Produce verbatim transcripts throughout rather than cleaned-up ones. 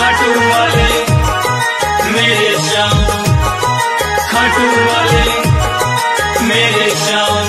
खाटू वाले मेरे श्याम, खाटू वाले मेरे श्याम।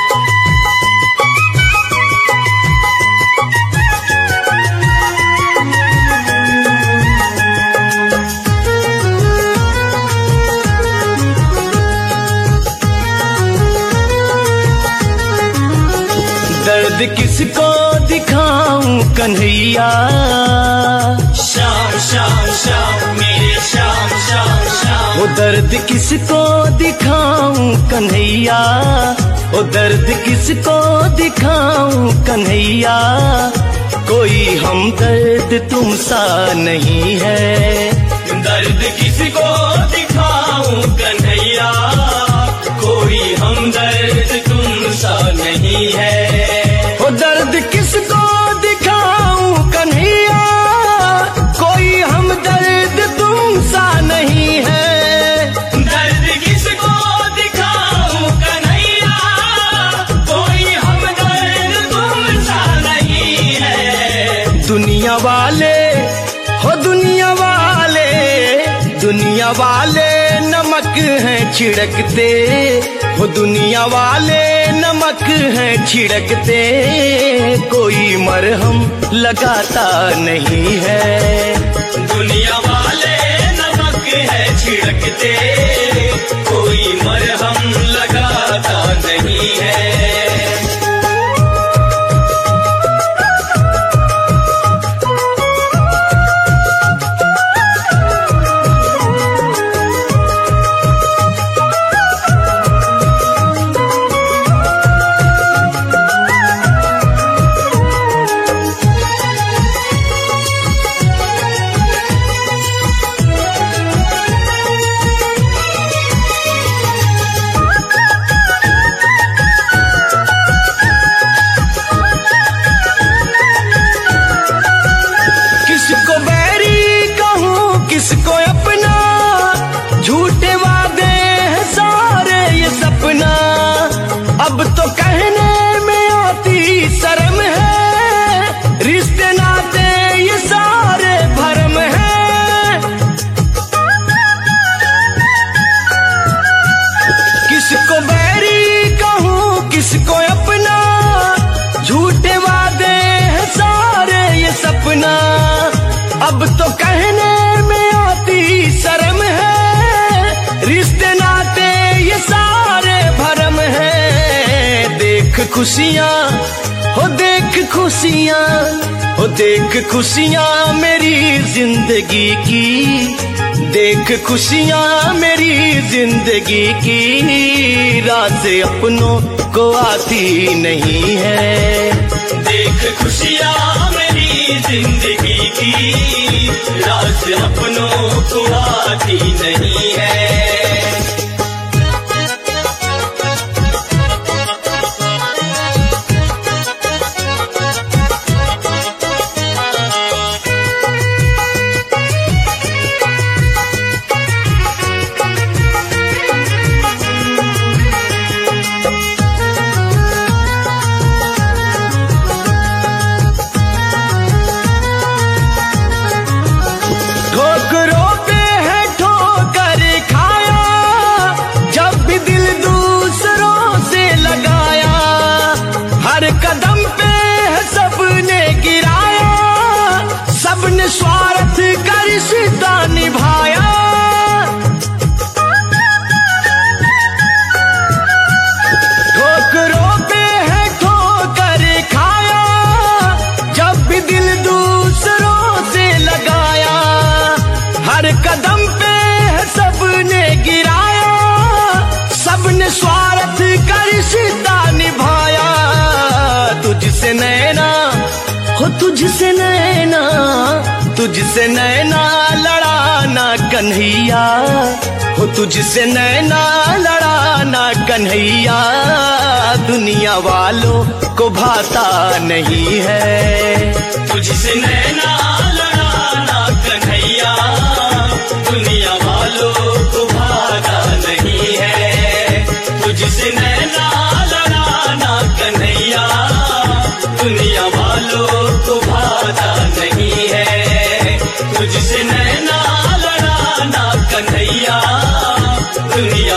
दर्द किसको दिखाऊं कन्हैया, श्याम श्याम श्याम मेरे श्याम श्याम श्याम। वो दर्द किसको दिखाऊं कन्हैया, वो दर्द किसको दिखाऊं कन्हैया। कोई हमदर्द तुम सा नहीं है, दर्द किसको दिखाऊं कन्हैया, कोई हमदर्द तुम सा नहीं है। वो दर्द किसको दिखाऊं कन्हैया, कोई हमदर्द तुम सा नहीं है। दर्द किसको दिखाऊं कन्हैया, कोई हमदर्द तुम सा नहीं है। दुनिया वाले हो दुनिया वाले, दुनिया वाले नमक हैं छिड़कते, हो दुनिया वाले नमक हैं छिड़कते। कोई मरहम लगाता नहीं है, दुनिया वाले नमक है छिड़कते, कोई मरहम लगाता नहीं है। किसको अपना, झूठे वादे हैं सारे ये सपना। अब तो कहने में आती शर्म है, रिश्ते नाते ये सारे भरम है। किसको बैरी कहूँ किसको अपना, झूठे वादे हैं सारे ये सपना। अब तो कहने में आती शर्म है, रिश्ते नाते ये सारे भरम है। देख खुशियाँ हो देख खुशियाँ, हो देख खुशियाँ मेरी जिंदगी की, देख खुशियाँ मेरी जिंदगी की। रात अपनों को आती नहीं है, देख खुशियाँ मेरी जिंदगी की, रात अपनों को आती नहीं है। ठोकरों पे है ठोकर खाया, जब भी दिल दूसरों से लगाया। हर कदम पे है सबने गिराया, सबने स्वार्थ का रिश्ता निभाया। ठोकरों पे है ठोकर खाया, जब भी दिल दूसरों से लगाया। हर कदम पे है सबने गिराया, सबने स्वार्थ का रिश्ता निभाया। तुझसे नैना हो तुझसे नैना, तुझसे नैना लड़ाना कन्हैया, हो तुझसे नैना लड़ाना कन्हैया। दुनिया वालों को भाता नहीं है, तुझसे नैना लड़ाना कन्हैया, दुनिया वालों को भाता नहीं है। तुझसे नैना लड़ाना कन्हैया, दुनिया वालों को भाता नहीं है। तुझसे दुनिया